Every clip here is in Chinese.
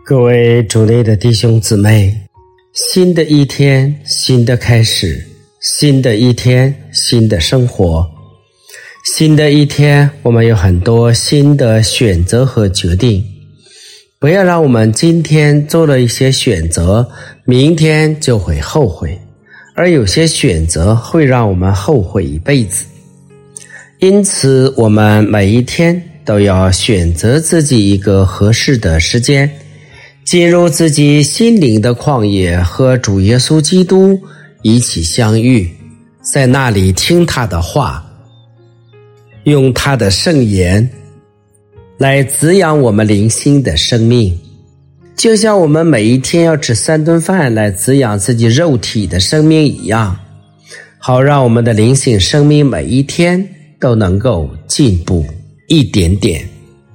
各位主内的弟兄姊妹，新的一天，新的开始，新的一天，新的生活。新的一天，我们有很多新的选择和决定。不要让我们今天做了一些选择，明天就会后悔，而有些选择会让我们后悔一辈子。因此，我们每一天都要选择自己一个合适的时间，进入自己心灵的旷野，和主耶稣基督一起相遇，在那里听他的话，用他的圣言来滋养我们灵性的生命。就像我们每一天要吃3顿饭来滋养自己肉体的生命一样，好让我们的灵性生命每一天都能够进步一点点。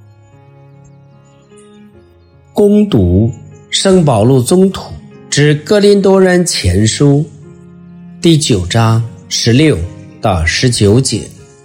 攻读圣保禄宗徒致哥林多人前书第9章16到19节。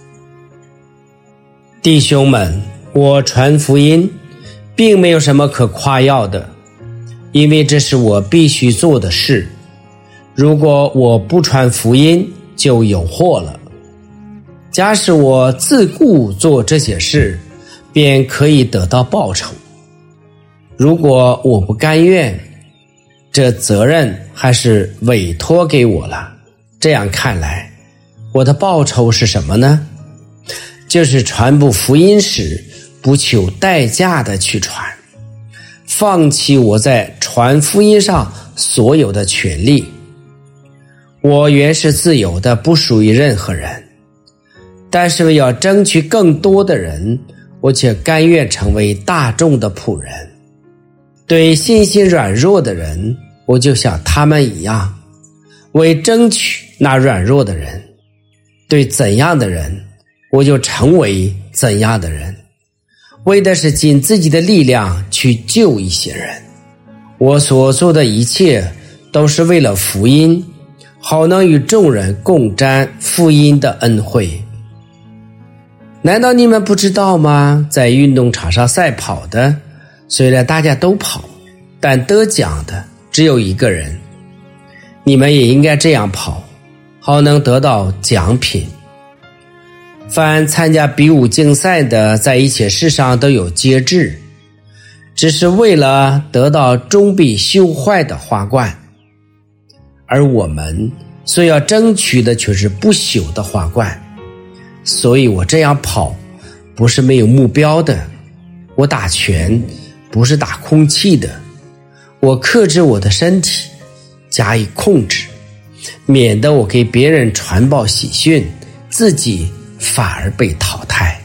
弟兄们，我传福音并没有什么可夸耀的，因为这是我必须做的事。如果我不传福音，就有祸了。假使我自顾做这些事，便可以得到报酬。如果我不甘愿，这责任还是委托给我了。这样看来，我的报酬是什么呢？就是传播福音时不求代价的去传，放弃我在传福音上所有的权利。我原是自由的，不属于任何人，但是为要争取更多的人，我却甘愿成为大众的仆人。对信心软弱的人，我就像他们一样，为争取那软弱的人；对怎样的人，我就成为怎样的人，为的是尽自己的力量去救一些人。我所做的一切都是为了福音，好能与众人共沾福音的恩惠。难道你们不知道吗？在运动场上赛跑的，虽然大家都跑，但得奖的只有一个人。你们也应该这样跑，好能得到奖品。凡参加比武竞赛的，在一切事上都有节制，只是为了得到终必朽坏的花冠，而我们所要争取的却是不朽的花冠。所以我这样跑不是没有目标的，我打拳不是打空气的，我克制我的身体，加以控制，免得我给别人传报喜讯，自己反而被淘汰。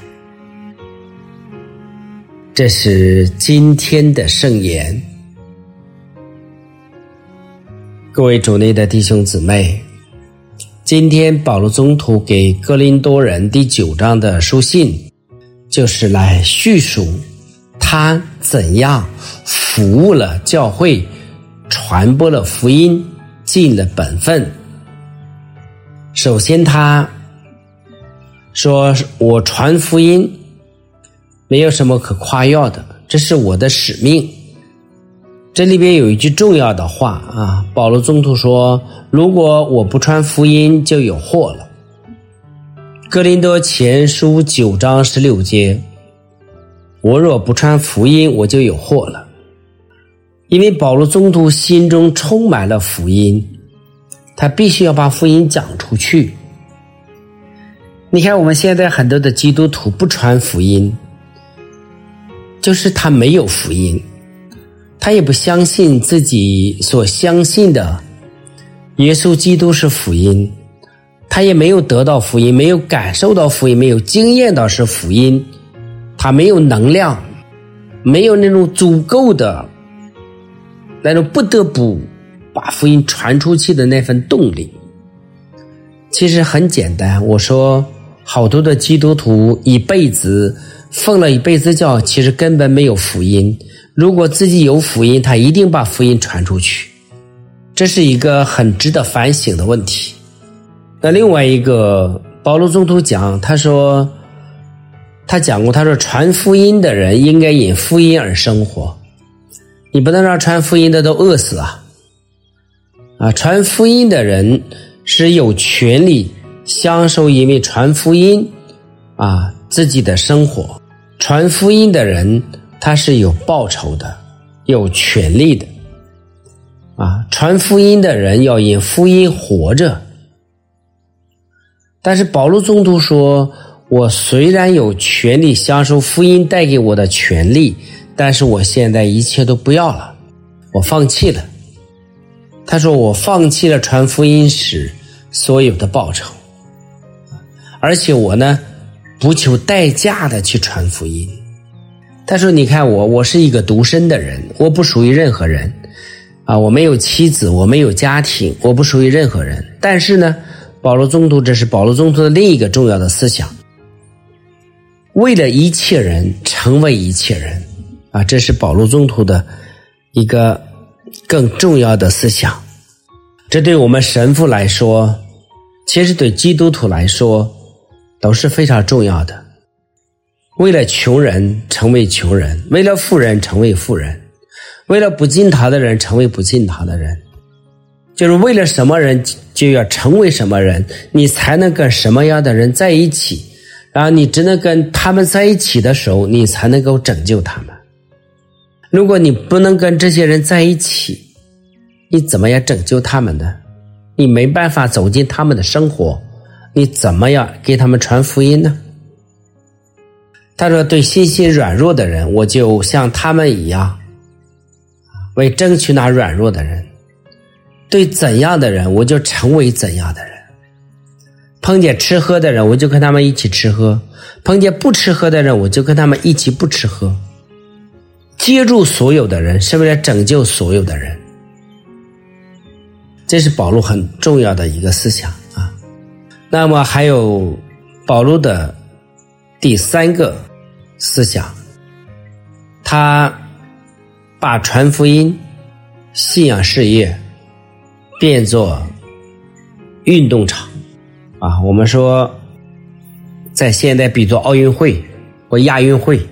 这是今天的圣言。各位主内的弟兄姊妹，今天保禄宗徒给哥林多人第9章的书信，就是来叙述他怎样服务了教会，传播了福音，尽了本分。首先他说，我传福音没有什么可夸耀的，这是我的使命。这里边有一句重要的话啊，保禄宗徒说，如果我不传福音，就有祸了。哥林多前书9章16节，我若不传福音，我就有祸了。因为保禄宗徒心中充满了福音，他必须要把福音讲出去。你看我们现在很多的基督徒不传福音，就是他没有福音，他也不相信自己所相信的耶稣基督是福音，他也没有得到福音，没有感受到福音，没有经验到是福音，他没有能量，没有那种足够的那种不得不把福音传出去的那份动力。其实很简单，我说好多的基督徒一辈子奉了一辈子教，其实根本没有福音。如果自己有福音，他一定把福音传出去，这是一个很值得反省的问题。那另外一个保禄宗徒讲，他说他讲过，他说传福音的人应该因福音而生活。 你不能让传福音的都饿死传福音的人是有权利享受因为传福音自己的生活。传福音的人他是有报酬的，有权利的传福音的人要因福音活着。但是保罗宗徒说，我虽然有权利享受福音带给我的权利，但是我现在一切都不要了，我放弃了。他说我放弃了传福音时所有的报酬，而且我呢不求代价的去传福音。他说你看我是一个独身的人，我不属于任何人我没有妻子，我没有家庭，我不属于任何人。但是呢，保罗宗徒，这是保罗宗徒的另一个重要的思想，为了一切人成为一切人这是保罗宗徒的一个更重要的思想。这对我们神父来说，其实对基督徒来说都是非常重要的。为了穷人成为穷人，为了富人成为富人，为了不进他的人成为不进他的人，就是为了什么人就要成为什么人，你才能跟什么样的人在一起，然后你只能跟他们在一起的时候，你才能够拯救他们。如果你不能跟这些人在一起，你怎么样拯救他们呢？你没办法走进他们的生活，你怎么样给他们传福音呢？他说对信心软弱的人，我就像他们一样，为争取那软弱的人。对怎样的人，我就成为怎样的人。碰见吃喝的人，我就跟他们一起吃喝；碰见不吃喝的人，我就跟他们一起不吃喝。接住所有的人，是为了拯救所有的人。这是保罗很重要的一个思想那么还有保罗的第三个思想，他把传福音、信仰事业变作运动场我们说在现代比作奥运会或亚运会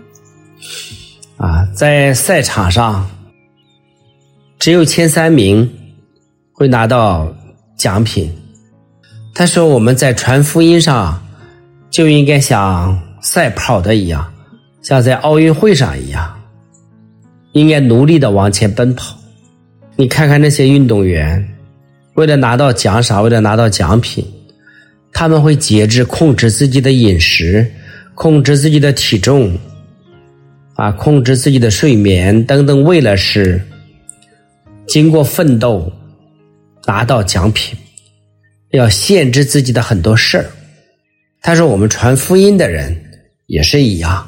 在赛场上只有前3名会拿到奖品。他说我们在传福音上就应该像赛跑的一样，像在奥运会上一样，应该努力的往前奔跑。你看看那些运动员，为了拿到奖赏，为了拿到奖品，他们会节制控制自己的饮食，控制自己的体重控制自己的睡眠等等，为了是经过奋斗拿到奖品，要限制自己的很多事儿。他说我们传福音的人也是一样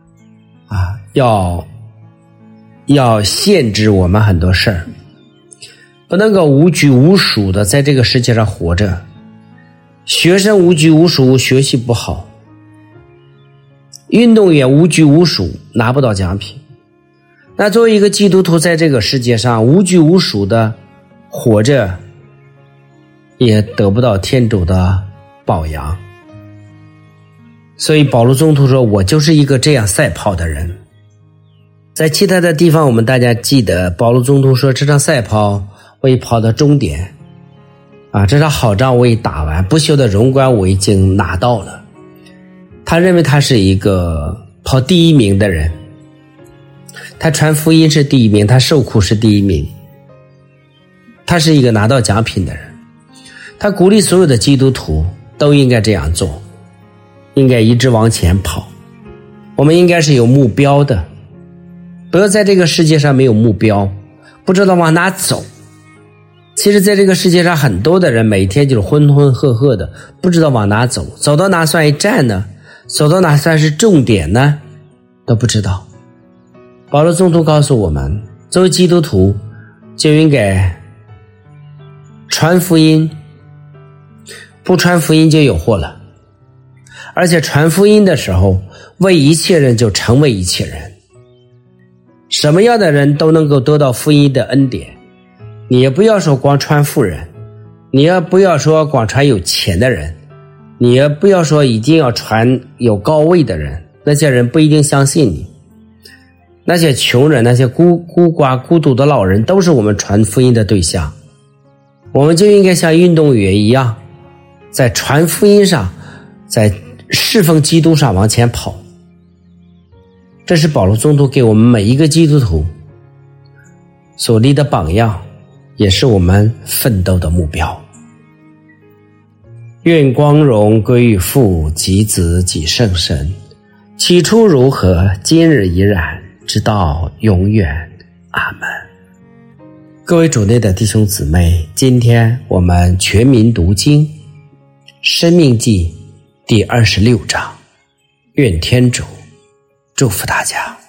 要限制我们很多事儿，不能够无拘无束的在这个世界上活着。学生无拘无束，学习不好；运动员无拘无束，拿不到奖品。那作为一个基督徒，在这个世界上无拘无束的活着，也得不到天主的保养。所以保罗宗徒说，我就是一个这样赛跑的人。在其他的地方，我们大家记得保罗宗徒说，这场赛跑我已跑到终点这场好仗我已打完，不朽的荣冠我已经拿到了。他认为他是一个跑第1名的人，他传福音是第1名，他受苦是第1名，他是一个拿到奖品的人。他鼓励所有的基督徒都应该这样做，应该一直往前跑。我们应该是有目标的，不要在这个世界上没有目标，不知道往哪走。其实在这个世界上很多的人每天就是浑浑噩噩的，不知道往哪走，走到哪算一站呢？走到哪算是重点呢？都不知道。保罗宗徒告诉我们，作为基督徒就应该传福音，不传福音就有祸了。而且传福音的时候，为一切人就成为一切人，什么样的人都能够得到福音的恩典。你也不要说光传富人，你也不要说光传有钱的人，你也不要说一定要传有高位的人，那些人不一定相信你。 那些穷人，那些孤寡孤独的老人，都是我们传福音的对象。我们就应该像运动员一样，在传福音上，在侍奉基督上往前跑。这是保罗宗徒给我们每一个基督徒所立的榜样，也是我们奋斗的目标。愿光荣归于父及子及圣神，起初如何，今日依然，直到永远。阿们。各位主内的弟兄姊妹，今天我们全民读经申命记第26章，愿天主祝福大家。